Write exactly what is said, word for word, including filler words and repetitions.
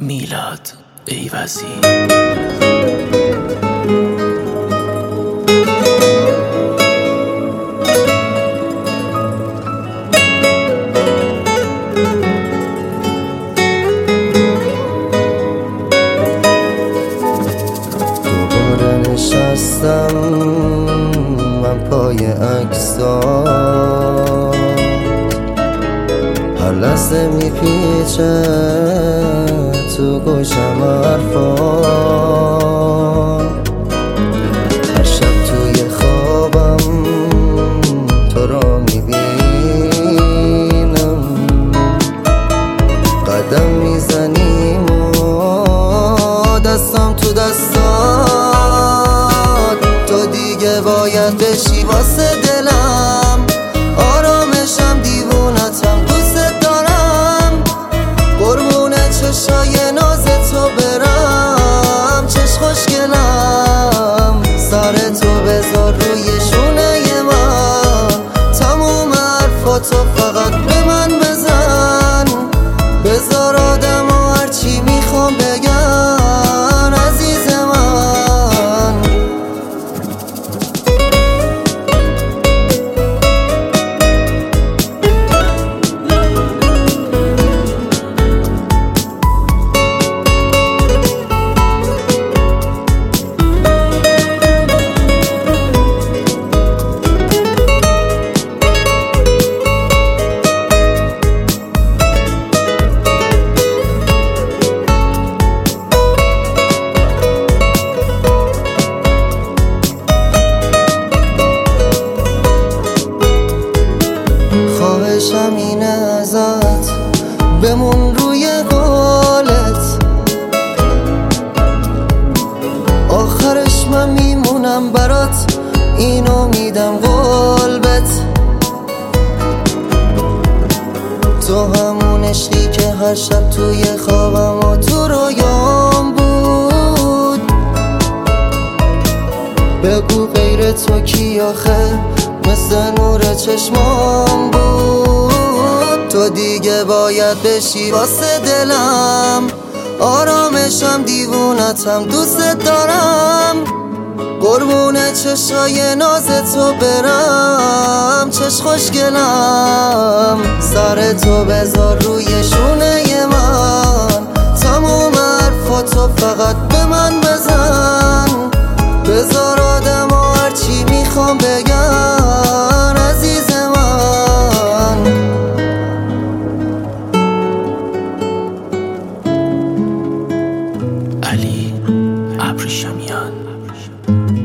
میلاد ایوزی. دوباره نشستم من پای عکسات، هر لحظه میپیچه تو گوشم حرفات. هر شب توی خوابم تو را میبینم، قدم میزنیم و دستم تو دستات. تو دیگه باید بشی واسه دلم، آرامشم دیوونتم دوست دارم. قربون چشای ناز تو برم، چش خوشگلم سر تو بذار روی شونه من. تموم حرفاتو فقط به من بزن، بذار آدم و هرچی میخوام بگن عزیز من. خواهشم اینه ازت بمون روی قولت، آخرش من میمونم برات، اینو میدم قول بت. تو همون عشقی که هر شب توی خوابم و تو رویام بود. بگو غیر تو کی آخه مثل نور چشمام بود. تو دیگه باید بشی واسه دلم، آرامشم دیوونتم دوست دارم. قربون چشای ناز تو برم، چش خوشگلم سر تو بذار روی شونه من. تموم حرفاتو فقط به من بزن، بذار آدم و هرچی میخوام بگن عزیز من. علی ابریشمیان.